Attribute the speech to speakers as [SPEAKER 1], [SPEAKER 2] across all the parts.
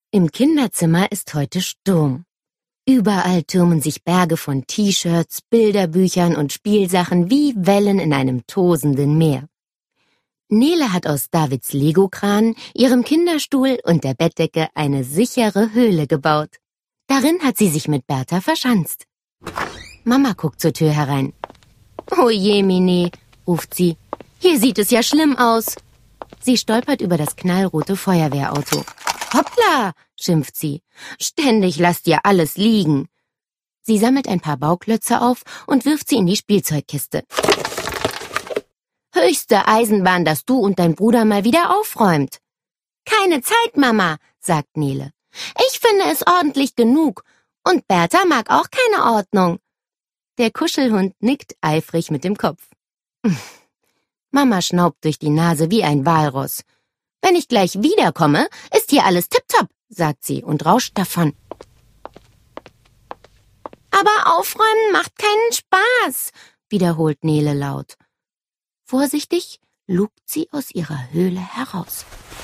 [SPEAKER 1] Im Kinderzimmer ist heute Sturm. Überall türmen sich Berge von T-Shirts, Bilderbüchern und Spielsachen wie Wellen in einem tosenden Meer. Nele hat aus Davids Lego-Kran, ihrem Kinderstuhl und der Bettdecke eine sichere Höhle gebaut. Darin hat sie sich mit Bertha verschanzt. Mama guckt zur Tür herein. »Oh je, Mine«, ruft sie. »Hier sieht es ja schlimm aus.« Sie stolpert über das knallrote Feuerwehrauto. »Hoppla«, schimpft sie. »Ständig lasst ihr alles liegen.« Sie sammelt ein paar Bauklötze auf und wirft sie in die Spielzeugkiste. »Höchste Eisenbahn, dass du und dein Bruder mal wieder aufräumt.« »Keine Zeit, Mama«, sagt Nele. »Ich finde es ordentlich genug. Und Bertha mag auch keine Ordnung.« Der Kuschelhund nickt eifrig mit dem Kopf. Mama schnaubt durch die Nase wie ein Walross. »Wenn ich gleich wiederkomme, ist hier alles tipptopp«, sagt sie und rauscht davon. »Aber aufräumen macht keinen Spaß«, wiederholt Nele laut. Vorsichtig lugt sie aus ihrer Höhle heraus.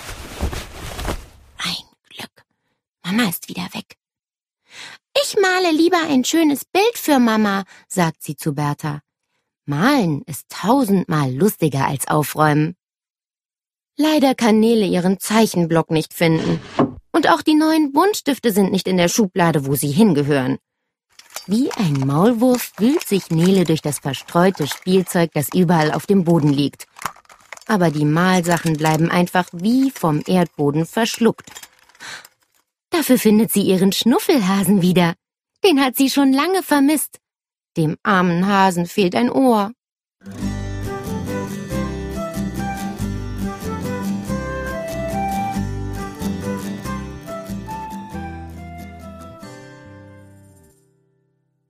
[SPEAKER 1] Ein Glück, Mama ist wieder weg. »Ich male lieber ein schönes Bild für Mama«, sagt sie zu Bertha. Malen ist 1000-mal lustiger als aufräumen. Leider kann Nele ihren Zeichenblock nicht finden. Und auch die neuen Buntstifte sind nicht in der Schublade, wo sie hingehören. Wie ein Maulwurf wühlt sich Nele durch das verstreute Spielzeug, das überall auf dem Boden liegt. Aber die Malsachen bleiben einfach wie vom Erdboden verschluckt. Dafür findet sie ihren Schnuffelhasen wieder. Den hat sie schon lange vermisst. Dem armen Hasen fehlt ein Ohr.